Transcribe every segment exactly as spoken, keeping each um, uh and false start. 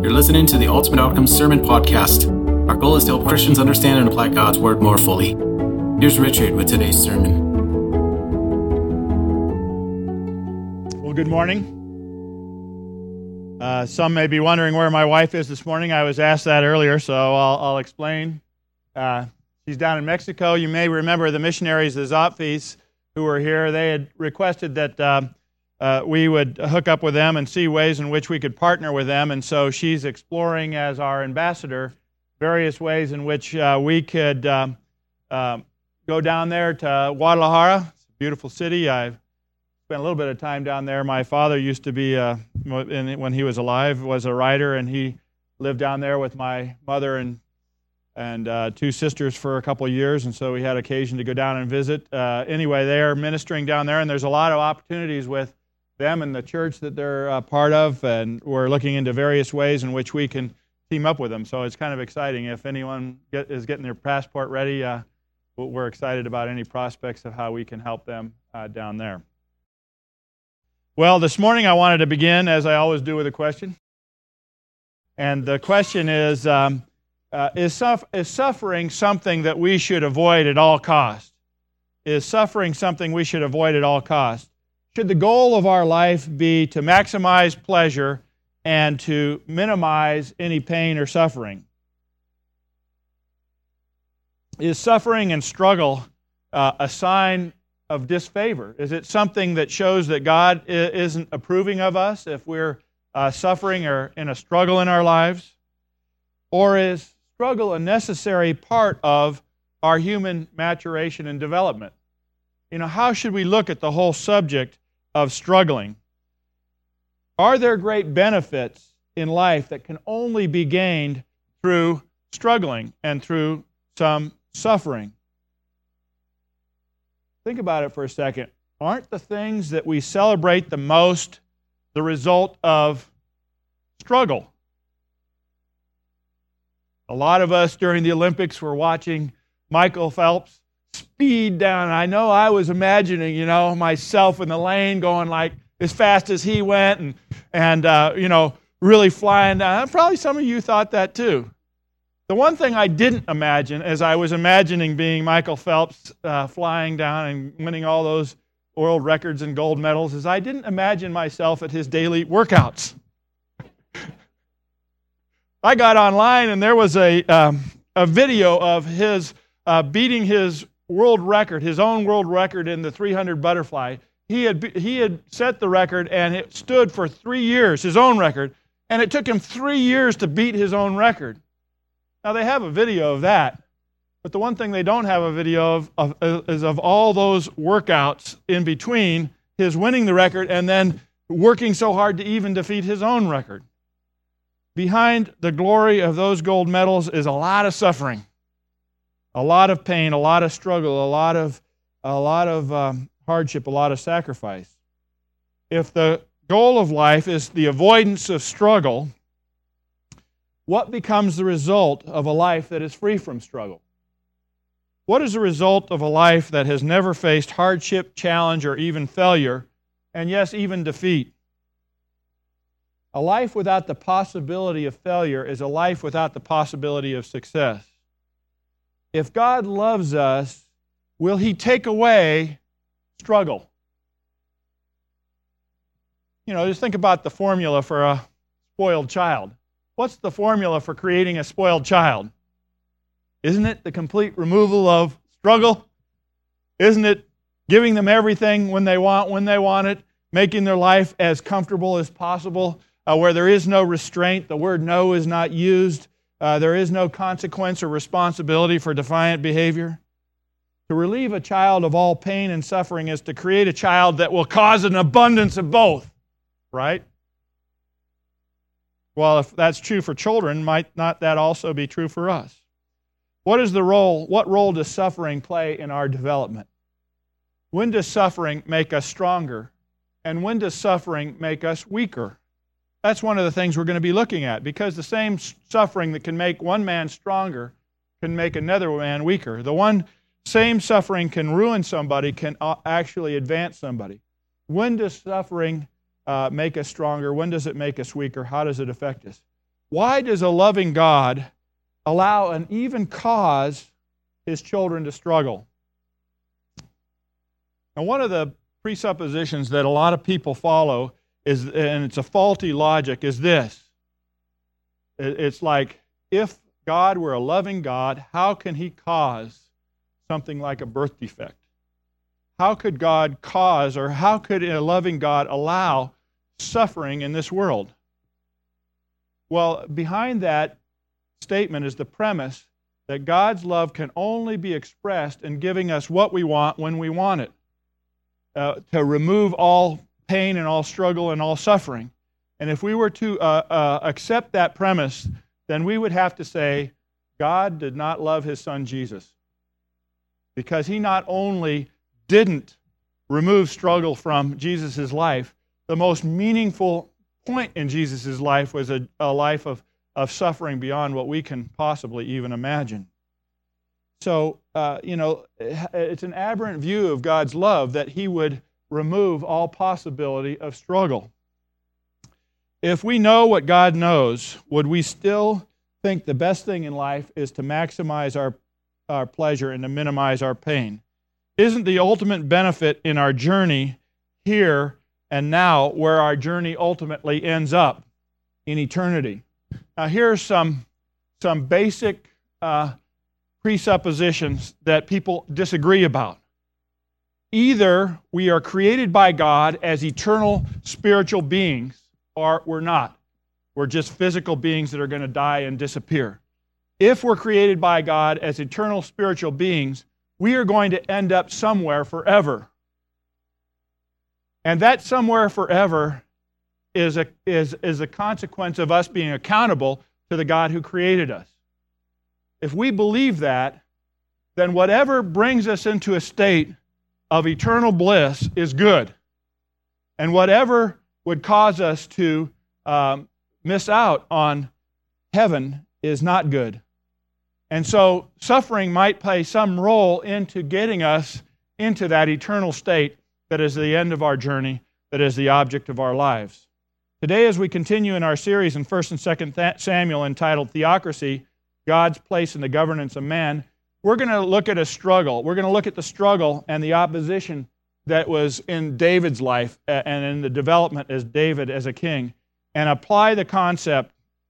You're listening to the Ultimate Outcomes Sermon Podcast. Our goal is to help Christians understand and apply God's Word more fully. Here's Richard with today's sermon. Well, good morning. Uh, some may be wondering where my wife is this morning. I was asked that earlier, so I'll, I'll explain. Uh, she's down in Mexico. You may remember the missionaries, the Zopfis, who were here. They had requested that uh, uh, we would hook up with them and see ways in which we could partner with them, and so she's exploring as our ambassador various ways in which uh, we could um, uh, go down there to Guadalajara. It's a beautiful city. I've spent a little bit of time down there. My father used to be, uh, when he was alive, was a writer, and he lived down there with my mother and and uh, two sisters for a couple of years, and so we had occasion to go down and visit. Uh, anyway, they are ministering down there, and there's a lot of opportunities with them and the church that they're uh, part of, and we're looking into various ways in which we can team up with them. So it's kind of exciting. If anyone get, is getting their passport ready, uh, we're excited about any prospects of how we can help them uh, down there. Well, this morning I wanted to begin, as I always do, with a question. And the question is, um, uh, is, suf- is suffering something that we should avoid at all costs? Is suffering something we should avoid at all costs? Should the goal of our life be to maximize pleasure and to minimize any pain or suffering? Is suffering and struggle uh, a sign of disfavor? Is it something that shows that God isn't approving of us if we're uh, suffering or in a struggle in our lives? Or is struggle a necessary part of our human maturation and development? You know, how should we look at the whole subject of struggling? Are there great benefits in life that can only be gained through struggling and through some suffering? Think about it for a second. Aren't the things that we celebrate the most the result of struggle? A lot of us during the Olympics were watching Michael Phelps speed down. I know I was imagining, you know, myself in the lane going like as fast as he went and, and uh, you know, really flying down. Probably some of you thought that too. The one thing I didn't imagine as I was imagining being Michael Phelps uh, flying down and winning all those world records and gold medals is I didn't imagine myself at his daily workouts. I got online and there was a um, a video of his uh, beating his world record, his own world record in the three hundred butterfly. He had he had set the record and it stood for three years, his own record, and it took him three years to beat his own record. Now, they have a video of that, but the one thing they don't have a video of, of is of all those workouts in between his winning the record and then working so hard to even defeat his own record. Behind the glory of those gold medals is a lot of suffering, a lot of pain, a lot of struggle, a lot of, a lot of um, hardship, a lot of sacrifice. If the goal of life is the avoidance of struggle, what becomes the result of a life that is free from struggle? What is the result of a life that has never faced hardship, challenge, or even failure, and yes, even defeat? A life without the possibility of failure is a life without the possibility of success. If God loves us, will He take away struggle? You know, just think about the formula for a spoiled child. What's the formula for creating a spoiled child? Isn't it the complete removal of struggle? Isn't it giving them everything when they want, when they want it, making their life as comfortable as possible, uh, where there is no restraint, the word no is not used, uh, there is no consequence or responsibility for defiant behavior? To relieve a child of all pain and suffering is to create a child that will cause an abundance of both, right? Well, if that's true for children, might not that also be true for us? What is the role, what role does suffering play in our development? When does suffering make us stronger? And when does suffering make us weaker? That's one of the things we're going to be looking at, because the same suffering that can make one man stronger can make another man weaker. The one same suffering can ruin somebody, can actually advance somebody. When does suffering uh, make us stronger? When does it make us weaker? How does it affect us? Why does a loving God allow and even cause His children to struggle? And one of the presuppositions that a lot of people follow is, and it's a faulty logic, is this. It's like, if God were a loving God, how can He cause something like a birth defect? How could God cause, or how could a loving God allow suffering in this world? Well, behind that statement is the premise that God's love can only be expressed in giving us what we want when we want it, uh, to remove all pain and all struggle and all suffering. And if we were to uh, uh, accept that premise, then we would have to say God did not love His Son Jesus, because He not only didn't remove struggle from Jesus' life, the most meaningful point in Jesus' life was a, a life of, of suffering beyond what we can possibly even imagine. So, uh, you know, it's an aberrant view of God's love that He would remove all possibility of struggle. If we know what God knows, would we still think the best thing in life is to maximize our, our pleasure and to minimize our pain? Isn't the ultimate benefit in our journey here and now where our journey ultimately ends up in eternity? Now, here are some, some basic uh, presuppositions that people disagree about. Either we are created by God as eternal spiritual beings, or we're not. We're just physical beings that are going to die and disappear. If we're created by God as eternal spiritual beings, we are going to end up somewhere forever. And that somewhere forever is a, is, is a consequence of us being accountable to the God who created us. If we believe that, then whatever brings us into a state of eternal bliss is good. And whatever would cause us to um, miss out on heaven is not good. And so suffering might play some role into getting us into that eternal state that is the end of our journey, that is the object of our lives. Today, as we continue in our series in First and Second Samuel entitled Theocracy, God's Place in the Governance of Man, we're going to look at a struggle. We're going to look at the struggle and the opposition that was in David's life and in the development as David as a king, and apply the concept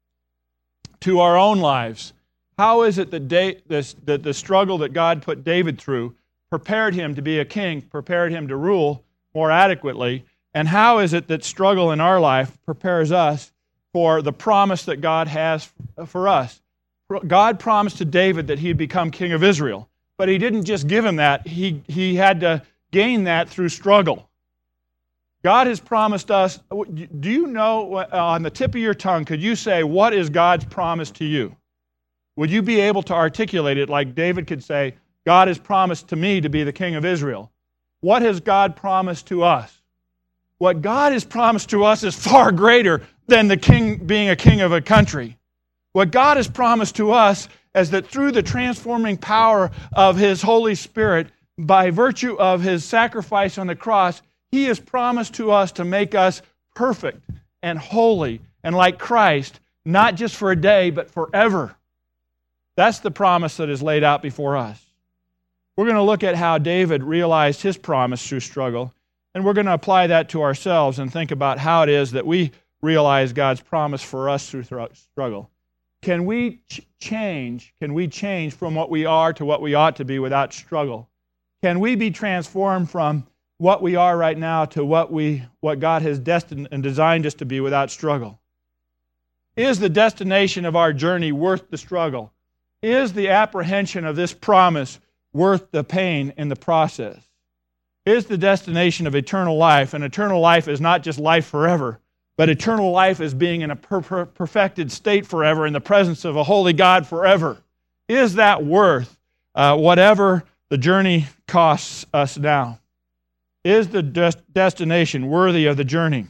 to our own lives. How is it that, da- this, that the struggle that God put David through prepared him to be a king, prepared him to rule more adequately, and how is it that struggle in our life prepares us for the promise that God has for us? God promised to David that he'd become king of Israel, but He didn't just give him that. He, he had to gain that through struggle. God has promised us. Do you know, uh, on the tip of your tongue, could you say, what is God's promise to you? Would you be able to articulate it like David could say, God has promised to me to be the king of Israel? What has God promised to us? What God has promised to us is far greater than the king being a king of a country. What God has promised to us is that through the transforming power of His Holy Spirit, by virtue of His sacrifice on the cross, He has promised to us to make us perfect and holy and like Christ, not just for a day, but forever. That's the promise that is laid out before us. We're going to look at how David realized his promise through struggle, and we're going to apply that to ourselves and think about how it is that we realize God's promise for us through struggle. Can we ch- change? Can we change from what we are to what we ought to be without struggle? Can we be transformed from what we are right now to what we, what God has destined and designed us to be without struggle? Is the destination of our journey worth the struggle? Is the apprehension of this promise worth the pain in the process? Is the destination of eternal life, and eternal life is not just life forever, but eternal life is being in a per- per- perfected state forever in the presence of a holy God forever. Is that worth uh, whatever the journey costs us now? Is the des- destination worthy of the journey?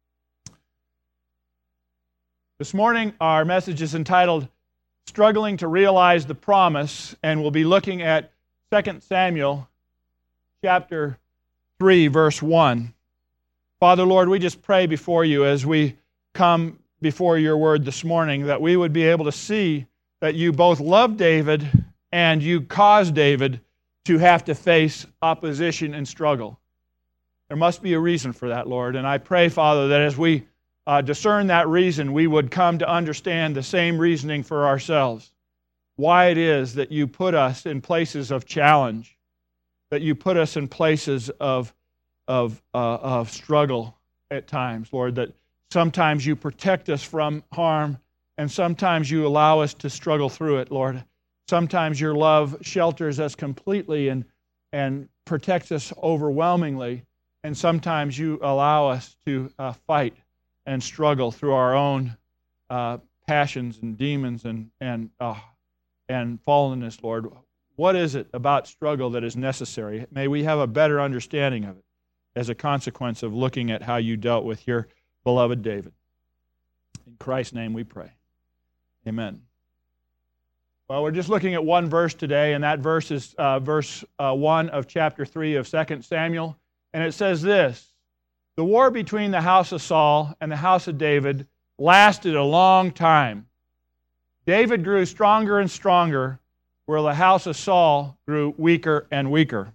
This morning, our message is entitled Struggling to Realize the Promise, and we'll be looking at Second Samuel chapter three, verse one. Father, Lord, we just pray before You as we come before your word this morning, that we would be able to see that you both love David and you caused David to have to face opposition and struggle. There must be a reason for that, Lord. And I pray, Father, that as we uh, discern that reason, we would come to understand the same reasoning for ourselves. Why it is that you put us in places of challenge, that you put us in places of, of, uh, of struggle at times, Lord, that sometimes you protect us from harm, and sometimes you allow us to struggle through it, Lord. Sometimes your love shelters us completely and, and protects us overwhelmingly, and sometimes you allow us to uh, fight and struggle through our own uh, passions and demons and, and, uh, and fallenness, Lord. What is it about struggle that is necessary? May we have a better understanding of it as a consequence of looking at how you dealt with your beloved David. In Christ's name we pray. Amen. Well, we're just looking at one verse today, and that verse is uh, verse uh, one of chapter three of Second Samuel. And it says this: the war between the house of Saul and the house of David lasted a long time. David grew stronger and stronger, while the house of Saul grew weaker and weaker.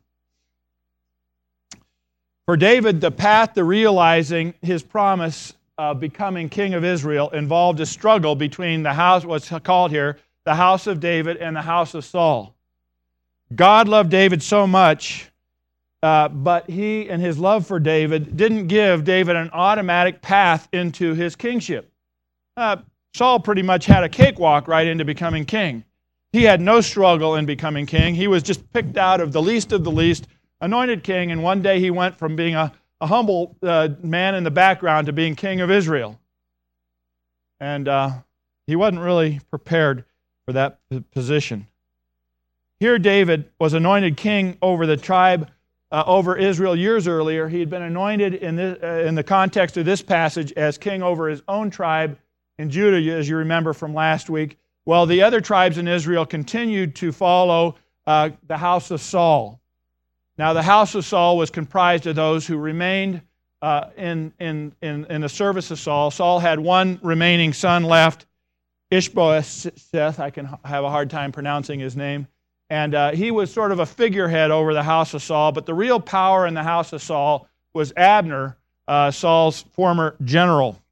For David, the path to realizing his promise of becoming king of Israel involved a struggle between the house, what's called here, the house of David and the house of Saul. God loved David so much, uh, but he and his love for David didn't give David an automatic path into his kingship. Uh, Saul pretty much had a cakewalk right into becoming king. He had no struggle in becoming king. He was just picked out of the least of the least, anointed king, and one day he went from being a, a humble uh, man in the background to being king of Israel. And uh, he wasn't really prepared for that position. Here David was anointed king over the tribe, uh, over Israel years earlier. He had been anointed in, this, uh, in the context of this passage as king over his own tribe in Judah, as you remember from last week. Well, the other tribes in Israel continued to follow uh, the house of Saul. Now, the house of Saul was comprised of those who remained uh, in, in, in, in the service of Saul. Saul had one remaining son left, Ishbosheth. I can have a hard time pronouncing his name. And uh, he was sort of a figurehead over the house of Saul, but the real power in the house of Saul was Abner, uh, Saul's former general.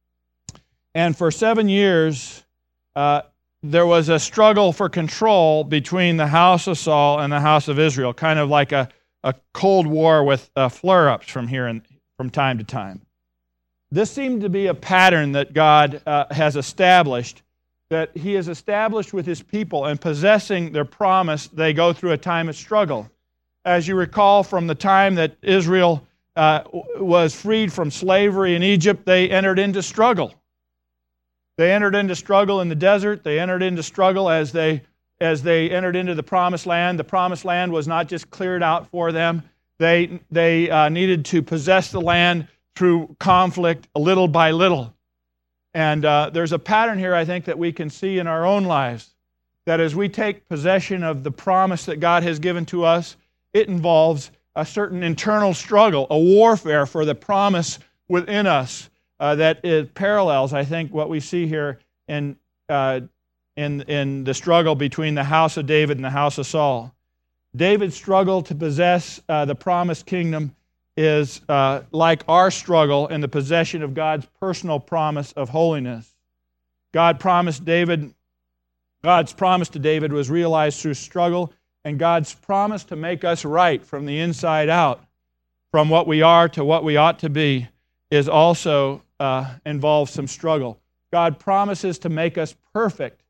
And for seven years, uh, there was a struggle for control between the house of Saul and the house of Israel, kind of like a, a Cold War with uh, flare-ups from here and from time to time. This seemed to be a pattern that God uh, has established, that he has established with his people, and possessing their promise, they go through a time of struggle. As you recall, from the time that Israel uh, was freed from slavery in Egypt, they entered into struggle. They entered into struggle in the desert. They entered into struggle as they as they entered into the Promised Land. The Promised Land was not just cleared out for them. They, they uh, needed to possess the land through conflict little by little. And uh, there's a pattern here, I think, that we can see in our own lives, that as we take possession of the promise that God has given to us, it involves a certain internal struggle, a warfare for the promise within us. Uh, that it parallels, I think, what we see here in, uh, in, in the struggle between the house of David and the house of Saul. David's struggle to possess uh, the promised kingdom is uh, like our struggle in the possession of God's personal promise of holiness. God promised David, God's promise to David was realized through struggle, and God's promise to make us right from the inside out, from what we are to what we ought to be, is also Uh, involves some struggle. God promises to make us perfect,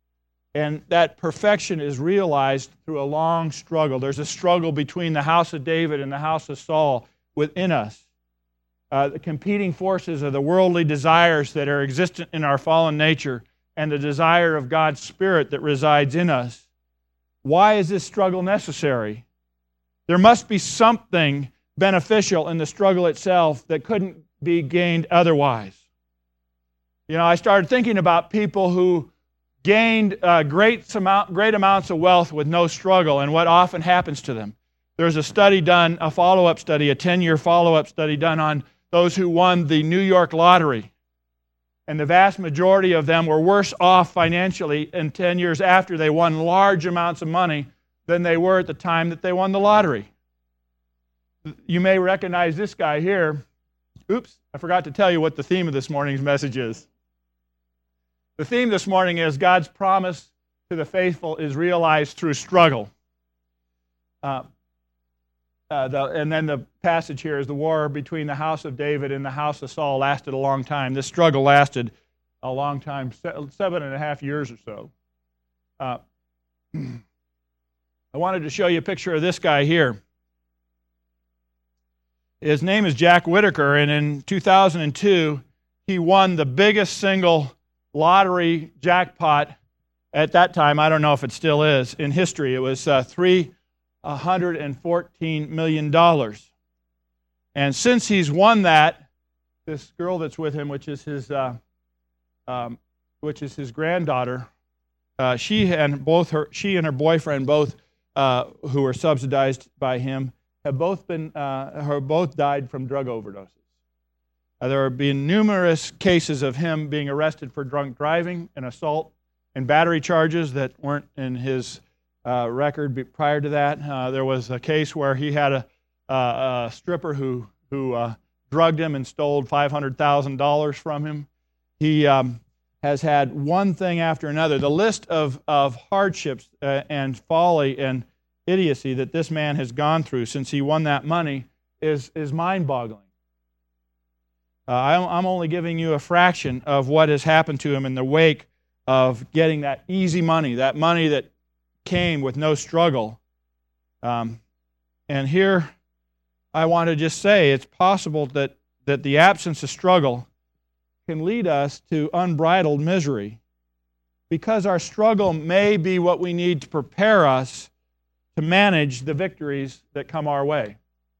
and that perfection is realized through a long struggle. There's a struggle between the house of David and the house of Saul within us. Uh, the competing forces of the worldly desires that are existent in our fallen nature and the desire of God's Spirit that resides in us. Why is this struggle necessary? There must be something beneficial in the struggle itself that couldn't be gained otherwise. You know, I started thinking about people who gained uh, great, amount, great amounts of wealth with no struggle and what often happens to them. There's a study done, a follow-up study, a ten-year follow-up study done on those who won the New York lottery. And the vast majority of them were worse off financially in ten years after they won large amounts of money than they were at the time that they won the lottery. You may recognize this guy here. Oops, I forgot to tell you what the theme of this morning's message is. The theme this morning is God's promise to the faithful is realized through struggle. Uh, uh, the, and then the passage here is the war between the house of David and the house of Saul lasted a long time. This struggle lasted a long time, seven and a half years or so. Uh, I wanted to show you a picture of this guy here. His name is Jack Whitaker, and in two thousand two, he won the biggest single lottery jackpot at that time. I don't know if it still is in history. It was uh, three hundred fourteen million dollars. And since he's won that, this girl that's with him, which is his, uh, um, which is his granddaughter, uh, she and both her, she and her boyfriend, both uh, who were subsidized by him, have both been, uh, have both died from drug overdoses. Uh, there have been numerous cases of him being arrested for drunk driving and assault and battery charges that weren't in his uh, record prior to that. Uh, there was a case where he had a, uh, a stripper who who uh, drugged him and stole five hundred thousand dollars from him. He um, has had one thing after another. The list of, of hardships uh, and folly and idiocy that this man has gone through since he won that money is, is mind-boggling. Uh, I'm, I'm only giving you a fraction of what has happened to him in the wake of getting that easy money, that money that came with no struggle. Um, and here I want to just say it's possible that, that the absence of struggle can lead us to unbridled misery, because our struggle may be what we need to prepare us to manage the victories that come our way.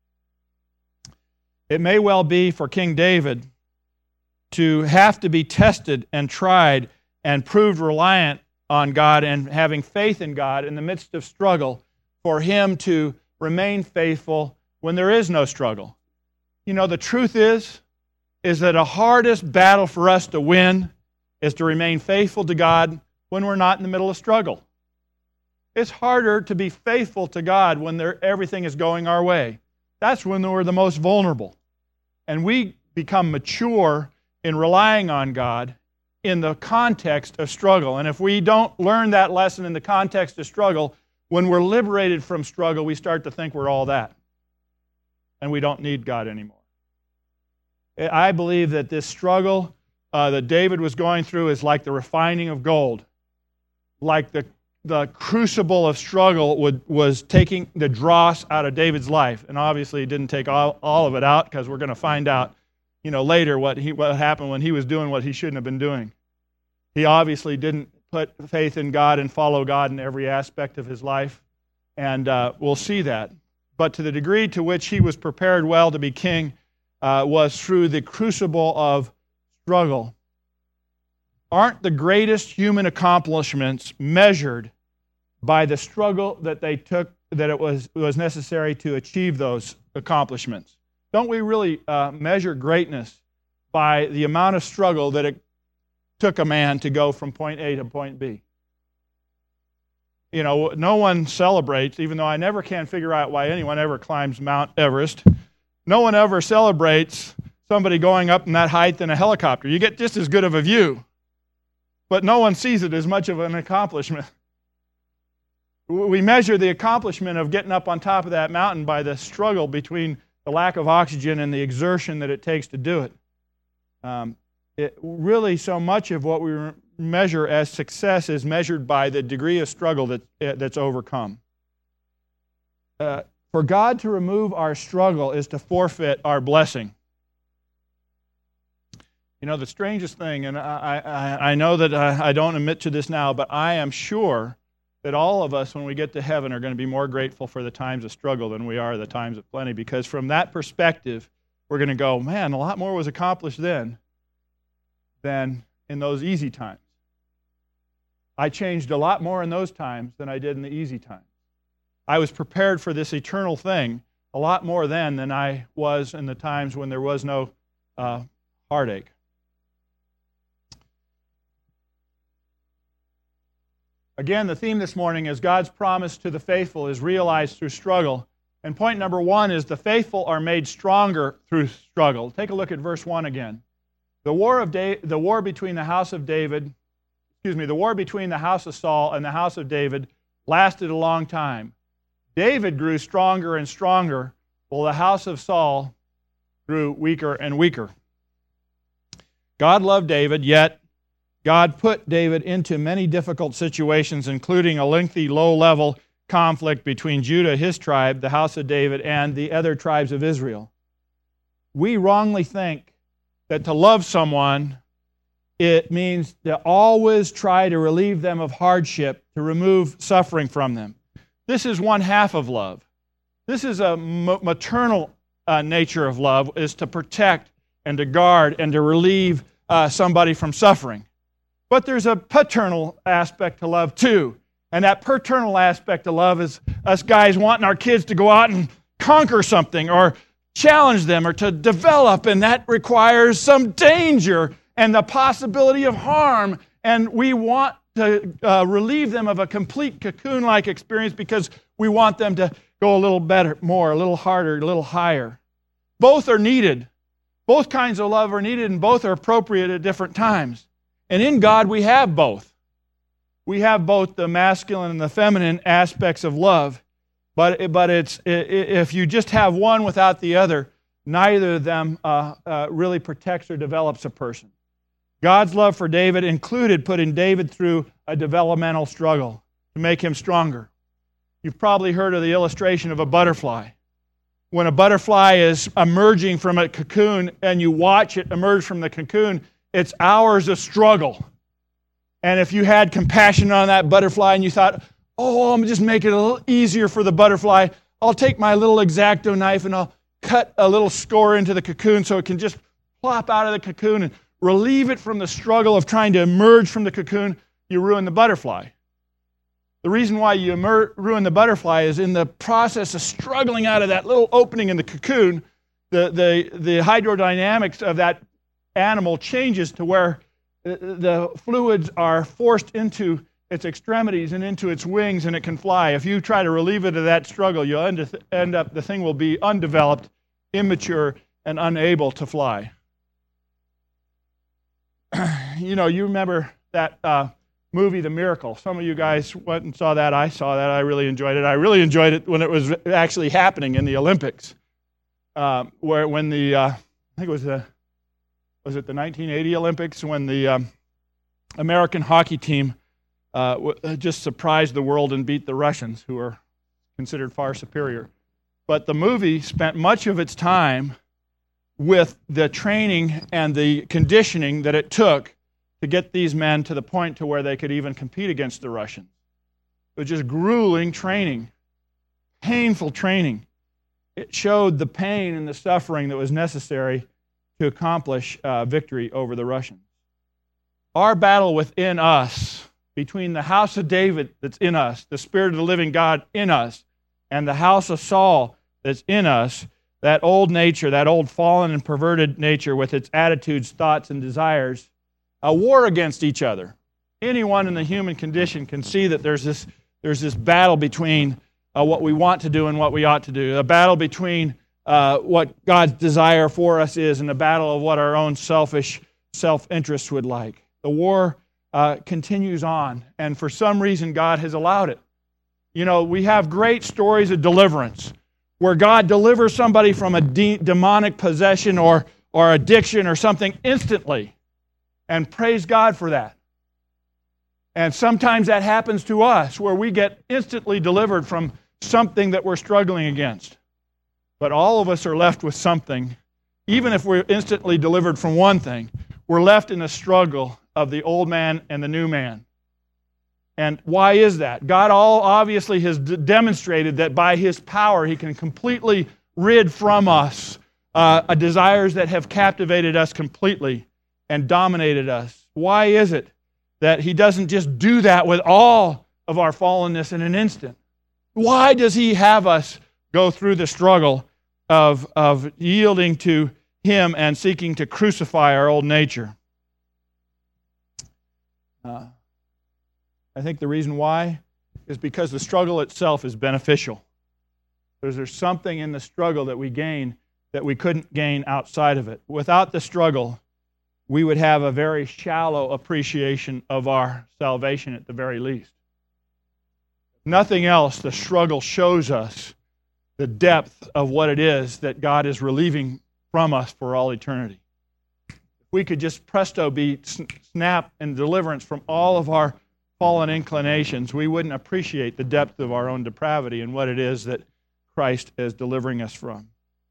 It may well be for King David to have to be tested and tried and proved reliant on God and having faith in God in the midst of struggle for him to remain faithful when there is no struggle. You know, the truth is, is that the hardest battle for us to win is to remain faithful to God when we're not in the middle of struggle. It's harder to be faithful to God when there, everything is going our way. That's when we're the most vulnerable. And we become mature in relying on God in the context of struggle. And if we don't learn that lesson in the context of struggle, when we're liberated from struggle, we start to think we're all that. And we don't need God anymore. I believe that this struggle uh, that David was going through is like the refining of gold. Like the, the crucible of struggle would, was taking the dross out of David's life. And obviously it didn't take all, all of it out, because we're going to find out you know, later what, he, what happened when he was doing what he shouldn't have been doing. He obviously didn't put faith in God and follow God in every aspect of his life. And uh, we'll see that. But to the degree to which he was prepared well to be king uh, was through the crucible of struggle. Aren't the greatest human accomplishments measured by the struggle that they took, that it was, was necessary to achieve those accomplishments? Don't we really uh, measure greatness by the amount of struggle that it took a man to go from point A to point B? You know, no one celebrates, even though I never can figure out why anyone ever climbs Mount Everest, no one ever celebrates somebody going up in that height in a helicopter. You get just as good of a view, but no one sees it as much of an accomplishment. We measure the accomplishment of getting up on top of that mountain by the struggle between the lack of oxygen and the exertion that it takes to do it. Um, it really, so much of what we measure as success is measured by the degree of struggle that, that's overcome. Uh, for God to remove our struggle is to forfeit our blessing. You know, the strangest thing, and I, I, I know that I, I don't admit to this now, but I am sure that all of us, when we get to heaven, are going to be more grateful for the times of struggle than we are the times of plenty, because from that perspective, we're going to go, man, a lot more was accomplished then than in those easy times. I changed a lot more in those times than I did in the easy times. I was prepared for this eternal thing a lot more then than I was in the times when there was no uh, heartache. Again, the theme this morning is God's promise to the faithful is realized through struggle. And point number one is the faithful are made stronger through struggle. Take a look at verse one again. The war of da- the war between the house of David, excuse me, the war between the house of Saul and the house of David lasted a long time. David grew stronger and stronger, while the house of Saul grew weaker and weaker. God loved David, yet God put David into many difficult situations, including a lengthy, low-level conflict between Judah, his tribe, the house of David, and the other tribes of Israel. We wrongly think that to love someone, it means to always try to relieve them of hardship, to remove suffering from them. This is one half of love. This is a maternal uh, nature of love, is to protect and to guard and to relieve uh, somebody from suffering. But there's a paternal aspect to love too. And that paternal aspect of love is us guys wanting our kids to go out and conquer something or challenge them or to develop, and that requires some danger and the possibility of harm. And we want to uh, relieve them of a complete cocoon-like experience because we want them to go a little better, more, a little harder, a little higher. Both are needed. Both kinds of love are needed, and both are appropriate at different times. And in God, we have both. We have both the masculine and the feminine aspects of love, but but it's if you just have one without the other, neither of them uh, uh, really protects or develops a person. God's love for David included putting David through a developmental struggle to make him stronger. You've probably heard of the illustration of a butterfly. When a butterfly is emerging from a cocoon and you watch it emerge from the cocoon, it's hours of struggle. And if you had compassion on that butterfly and you thought, oh, I'm just make it a little easier for the butterfly, I'll take my little X-Acto knife and I'll cut a little score into the cocoon so it can just plop out of the cocoon and relieve it from the struggle of trying to emerge from the cocoon, you ruin the butterfly. The reason why you emer- ruin the butterfly is in the process of struggling out of that little opening in the cocoon, the, the, the hydrodynamics of that animal changes to where the fluids are forced into its extremities and into its wings, and it can fly. If you try to relieve it of that struggle, you'll end, end up, the thing will be undeveloped, immature, and unable to fly. You know, you remember that uh, movie, The Miracle. Some of you guys went and saw that. I saw that. I really enjoyed it. I really enjoyed it when it was actually happening in the Olympics, uh, where when the, uh, I think it was the, was it the nineteen eighty Olympics, when the um, American hockey team uh, w- just surprised the world and beat the Russians, who are considered far superior. But the movie spent much of its time with the training and the conditioning that it took to get these men to the point to where they could even compete against the Russians. It was just grueling training, painful training. It showed the pain and the suffering that was necessary to accomplish uh, victory over the Russians. Our battle within us, between the house of David that's in us, the Spirit of the living God in us, and the house of Saul that's in us, that old nature, that old fallen and perverted nature with its attitudes, thoughts, and desires, a war against each other. Anyone in the human condition can see that there's this, there's this battle between uh, what we want to do and what we ought to do, a battle between Uh, what God's desire for us is, and the battle of what our own selfish self-interest would like. The war uh, continues on, and for some reason God has allowed it. You know, we have great stories of deliverance, where God delivers somebody from a de- demonic possession or, or addiction or something instantly, and praise God for that. And sometimes that happens to us, where we get instantly delivered from something that we're struggling against. But all of us are left with something. Even if we're instantly delivered from one thing, we're left in a struggle of the old man and the new man. And why is that? God all obviously has d- demonstrated that by His power He can completely rid from us uh, a desires that have captivated us completely and dominated us. Why is it that He doesn't just do that with all of our fallenness in an instant? Why does He have us go through the struggle of, of yielding to Him and seeking to crucify our old nature? Uh, I think the reason why is because the struggle itself is beneficial. There's, there's something in the struggle that we gain that we couldn't gain outside of it. Without the struggle, we would have a very shallow appreciation of our salvation at the very least. Nothing else, the struggle shows us the depth of what it is that God is relieving from us for all eternity. If we could just presto be snap and deliverance from all of our fallen inclinations, we wouldn't appreciate the depth of our own depravity and what it is that Christ is delivering us from.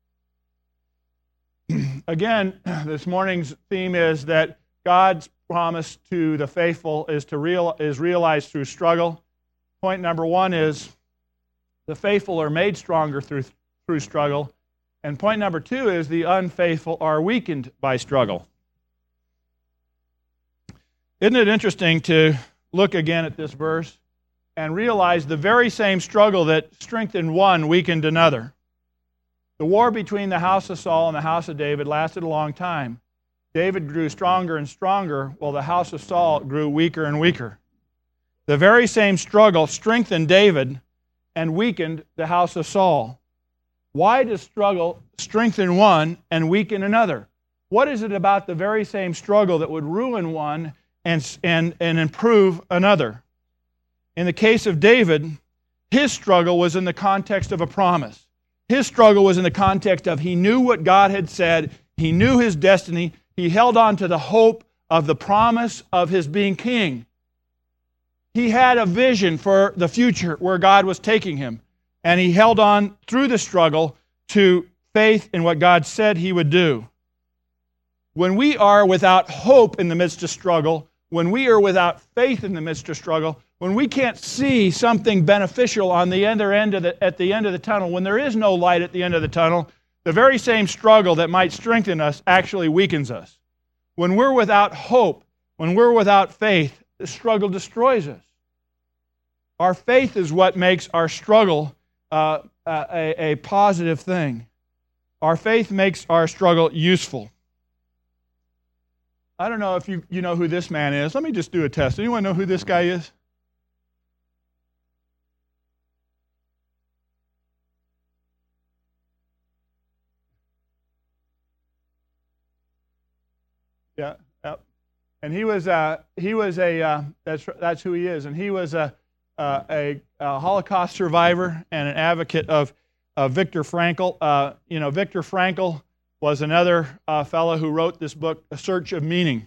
Again, this morning's theme is that God's promise to the faithful is to real is realized through struggle. Point number one is the faithful are made stronger through through struggle. And point number two is the unfaithful are weakened by struggle. Isn't it interesting to look again at this verse and realize the very same struggle that strengthened one weakened another? The war between the house of Saul and the house of David lasted a long time. David grew stronger and stronger, while the house of Saul grew weaker and weaker. The very same struggle strengthened David and weakened the house of Saul. Why does struggle strengthen one and weaken another? What is it about the very same struggle that would ruin one and, and, and improve another? In the case of David, his struggle was in the context of a promise. His struggle was in the context of he knew what God had said, he knew his destiny, he held on to the hope of the promise of his being king. He had a vision for the future where God was taking him, and he held on through the struggle to faith in what God said he would do. When we are without hope in the midst of struggle, when we are without faith in the midst of struggle, when we can't see something beneficial on the other end of the, at the end of the tunnel, when there is no light at the end of the tunnel, the very same struggle that might strengthen us actually weakens us. When we're without hope, when we're without faith, the struggle destroys us. Our faith is what makes our struggle uh, a, a positive thing. Our faith makes our struggle useful. I don't know if you, you know who this man is. Let me just do a test. Anyone know who this guy is? Yeah, yeah. And he was uh, he was a uh, that's that's who he is, and he was a uh, a, a Holocaust survivor and an advocate of uh, Viktor Frankl. Uh, you know, Viktor Frankl was another uh, fellow who wrote this book, A Search of Meaning.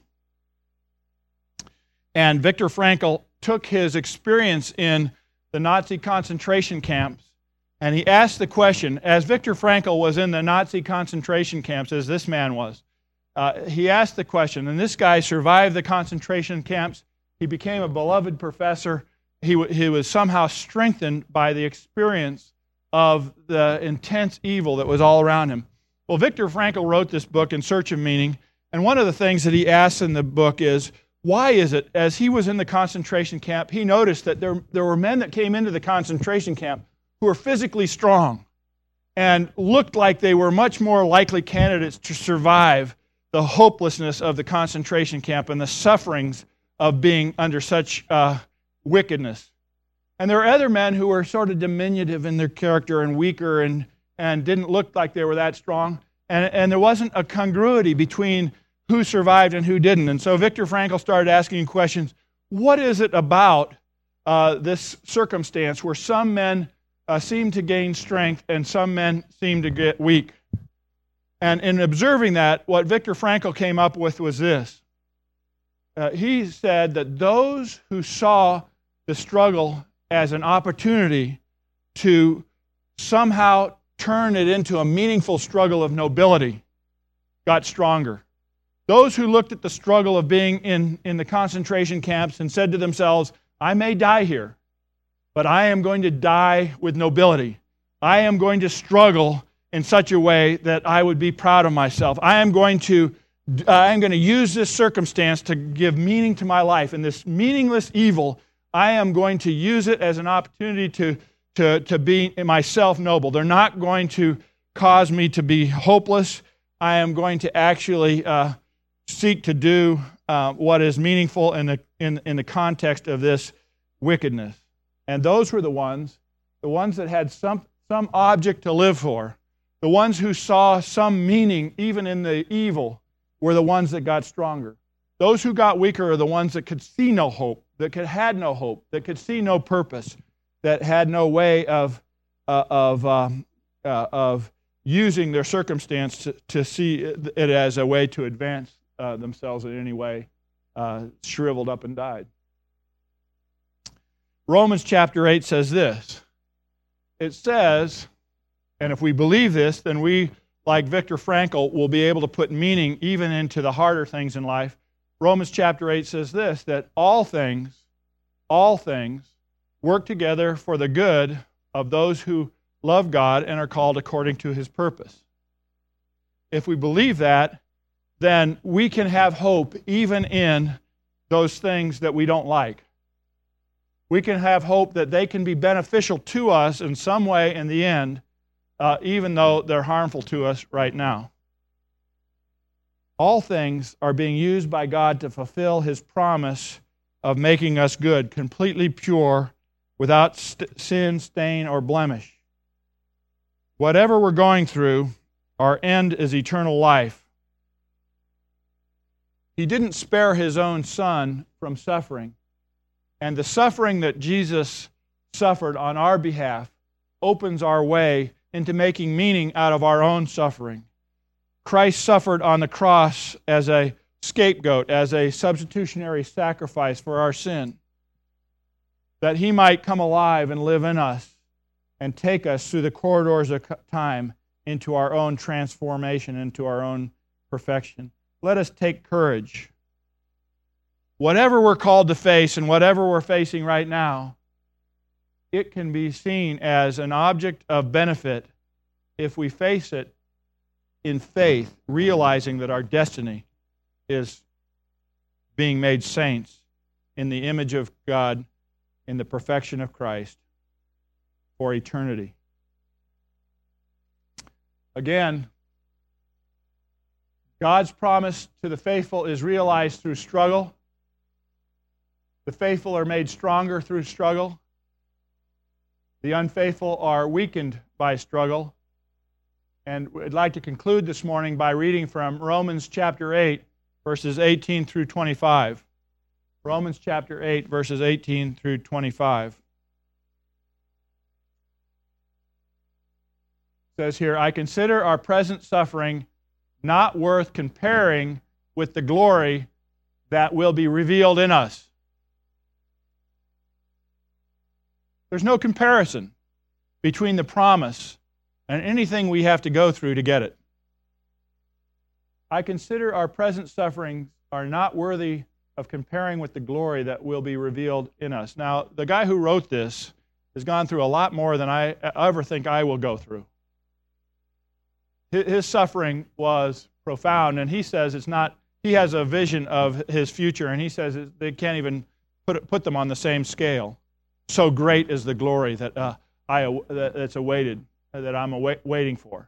And Viktor Frankl took his experience in the Nazi concentration camps, and he asked the question, as Viktor Frankl was in the Nazi concentration camps, as this man was, uh, he asked the question, and this guy survived the concentration camps. He became a beloved professor. He, w- he was somehow strengthened by the experience of the intense evil that was all around him. Well, Viktor Frankl wrote this book, In Search of Meaning, and one of the things that he asks in the book is, why is it, as he was in the concentration camp, he noticed that there, there were men that came into the concentration camp who were physically strong and looked like they were much more likely candidates to survive the hopelessness of the concentration camp and the sufferings of being under such uh, wickedness. And there were other men who were sort of diminutive in their character and weaker and and didn't look like they were that strong. And, and there wasn't a congruity between who survived and who didn't. And so Viktor Frankl started asking questions. What is it about uh, this circumstance where some men uh, seem to gain strength and some men seem to get weak? And in observing that, what Viktor Frankl came up with was this. Uh, he said that those who saw the struggle as an opportunity to somehow turn it into a meaningful struggle of nobility got stronger. Those who looked at the struggle of being in, in the concentration camps and said to themselves, I may die here, but I am going to die with nobility. I am going to struggle in such a way that I would be proud of myself. I am going to I am going to use this circumstance to give meaning to my life. And this meaningless evil, I am going to use it as an opportunity to To, to be myself noble. They're not going to cause me to be hopeless. I am going to actually uh, seek to do uh, what is meaningful in the in, in the context of this wickedness. And those were the ones, the ones that had some, some object to live for. The ones who saw some meaning even in the evil were the ones that got stronger. Those who got weaker are the ones that could see no hope, that could, had no hope, that could see no purpose, that had no way of, uh, of, um, uh, of using their circumstance to, to see it as a way to advance uh, themselves in any way, uh, shriveled up and died. Romans chapter eight says this. It says, and if we believe this, then we, like Viktor Frankl, will be able to put meaning even into the harder things in life. Romans chapter eight says this, that all things, all things work together for the good of those who love God and are called according to His purpose. If we believe that, then we can have hope even in those things that we don't like. We can have hope that they can be beneficial to us in some way in the end, uh, even though they're harmful to us right now. All things are being used by God to fulfill His promise of making us good, completely pure, without st- sin, stain, or blemish. Whatever we're going through, our end is eternal life. He didn't spare His own Son from suffering. And the suffering that Jesus suffered on our behalf opens our way into making meaning out of our own suffering. Christ suffered on the cross as a scapegoat, as a substitutionary sacrifice for our sin, that He might come alive and live in us and take us through the corridors of time into our own transformation, into our own perfection. Let us take courage. Whatever we're called to face and whatever we're facing right now, it can be seen as an object of benefit if we face it in faith, realizing that our destiny is being made saints in the image of God, in the perfection of Christ for eternity. Again, God's promise to the faithful is realized through struggle. The faithful are made stronger through struggle. The unfaithful are weakened by struggle. And I'd like to conclude this morning by reading from Romans chapter eight, verses eighteen through twenty-five. Romans chapter eight, verses eighteen through twenty-five. It says here, I consider our present suffering not worth comparing with the glory that will be revealed in us. There's no comparison between the promise and anything we have to go through to get it. I consider our present sufferings are not worthy of comparing with the glory that will be revealed in us. Now, the guy who wrote this has gone through a lot more than I ever think I will go through. His suffering was profound, and he says it's not, he has a vision of his future, and he says they can't even put, put them on the same scale. So great is the glory that uh, I that's awaited, that I'm await, waiting for.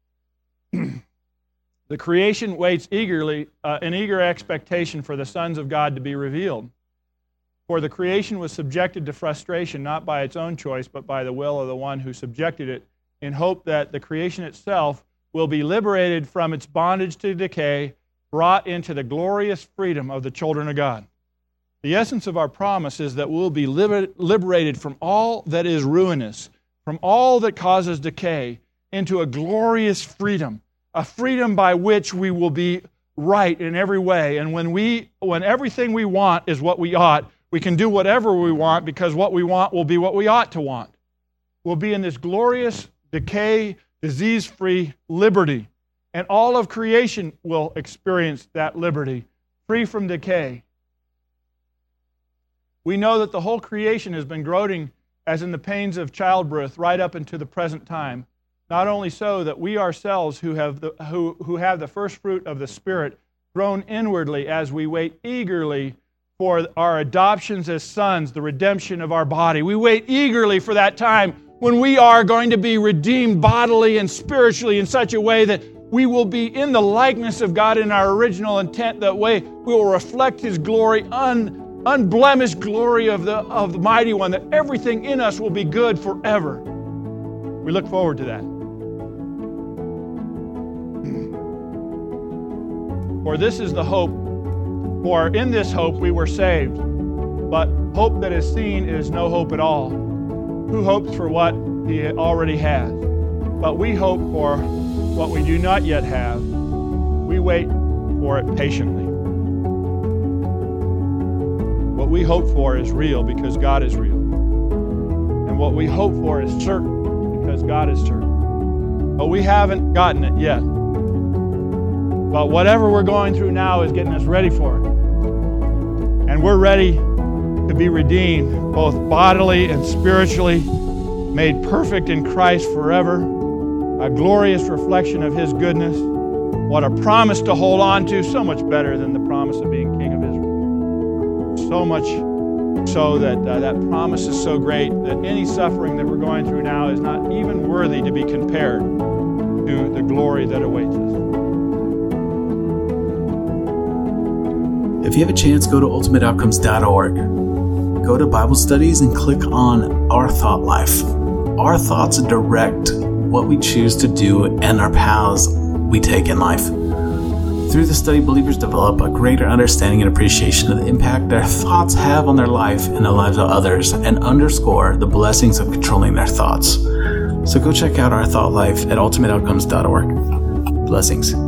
The creation waits eagerly, uh, in eager expectation for the sons of God to be revealed. For the creation was subjected to frustration, not by its own choice, but by the will of the one who subjected it, in hope that the creation itself will be liberated from its bondage to decay, brought into the glorious freedom of the children of God. The essence of our promise is that we'll be liber- liberated from all that is ruinous, from all that causes decay, into a glorious freedom, a freedom by which we will be right in every way. And when we, when everything we want is what we ought, we can do whatever we want because what we want will be what we ought to want. We'll be in this glorious, decay, disease-free liberty. And all of creation will experience that liberty, free from decay. We know that the whole creation has been groaning as in the pains of childbirth right up into the present time. Not only so, that we ourselves who have the, who, who have the first fruit of the Spirit groan inwardly as we wait eagerly for our adoptions as sons, the redemption of our body. We wait eagerly for that time when we are going to be redeemed bodily and spiritually in such a way that we will be in the likeness of God in our original intent. That way we will reflect His glory un unblemished glory of the, of the Mighty One, that everything in us will be good forever. We look forward to that. For this is the hope, for in this hope we were saved. But hope that is seen is no hope at all. Who hopes for what he already has? But we hope for what we do not yet have. We wait for it patiently. What we hope for is real because God is real. And what we hope for is certain because God is certain. But we haven't gotten it yet. But whatever we're going through now is getting us ready for it. And we're ready to be redeemed, both bodily and spiritually, made perfect in Christ forever, a glorious reflection of His goodness. What a promise to hold on to, so much better than the promise of being King of Israel. So much so that uh, that promise is so great that any suffering that we're going through now is not even worthy to be compared to the glory that awaits us. If you have a chance, go to ultimate outcomes dot org. Go to Bible studies and click on Our Thought Life. Our thoughts direct what we choose to do and our paths we take in life. Through the study, believers develop a greater understanding and appreciation of the impact their thoughts have on their life and the lives of others, and underscore the blessings of controlling their thoughts. So go check out Our Thought Life at ultimate outcomes dot org. Blessings.